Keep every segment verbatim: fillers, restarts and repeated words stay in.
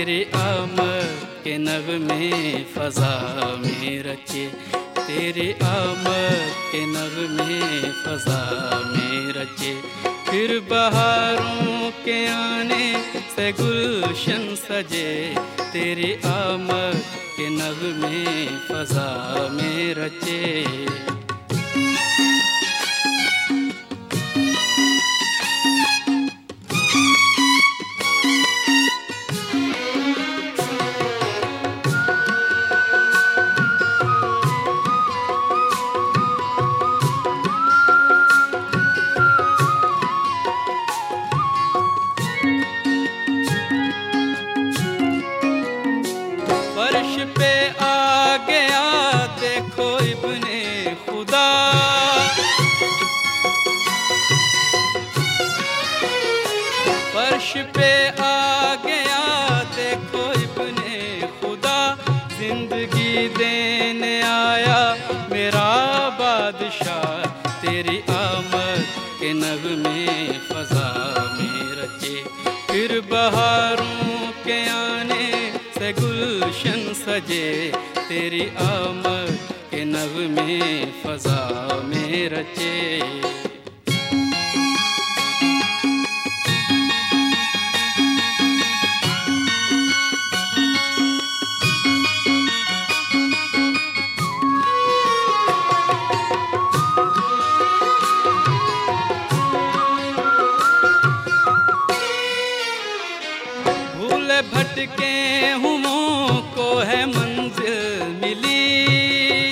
तेरी आमद के नगमे फ़ज़ा में रचे, तेरी आमद के नगमे फ़ज़ा में रचे। फिर बहारों के आने से गुलशन सजे, तेरी आमद के नगमे फ़ज़ा में रचे। फर्श पे आ गया देखो इब्ने खुदा, फर्श पे आ गया देखो इब्ने खुदा। जिंदगी देने आया मेरा बादशाह, तेरी आमद के नगमे फ़ज़ा में रचे। फिर बहारों के आने से गुलशन सजे, तेरी आमद के नगमे फ़ज़ा में रचे। भूले भटके हुमों को है मंजिल मिली,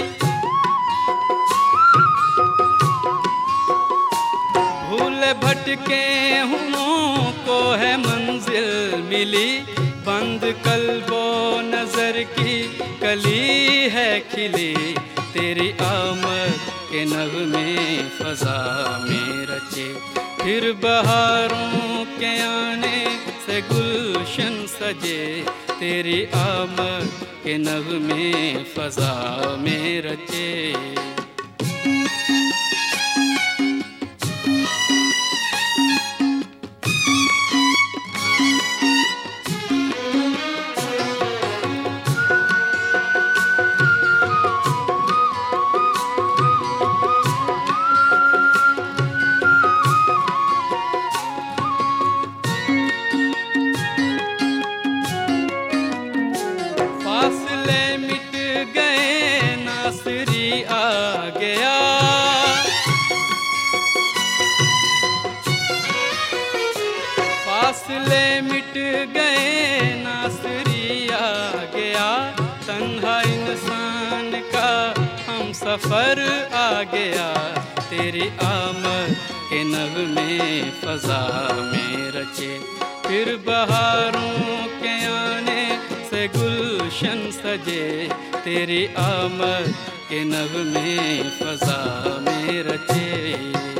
भूले भटके हुमों को है मंजिल मिली। बंद कल्बो नजर की कली है खिली, तेरी आमद के नगमे फ़ज़ा में रचे। फिर बहारों के आने से गुलशन सजे, तेरी आमद के नगमे फ़ज़ा में रचे। फासले मिट गए नासरी आ गया, फासले मिट गए नासरी आ गया। तन्हा इंसान का हम सफ़र आ गया, तेरी आमद के नगमे फ़ज़ा में रचे। फिर बहारों के आने से गुलशन सजे, तेरी आमद के नगमे फ़ज़ा में रचे।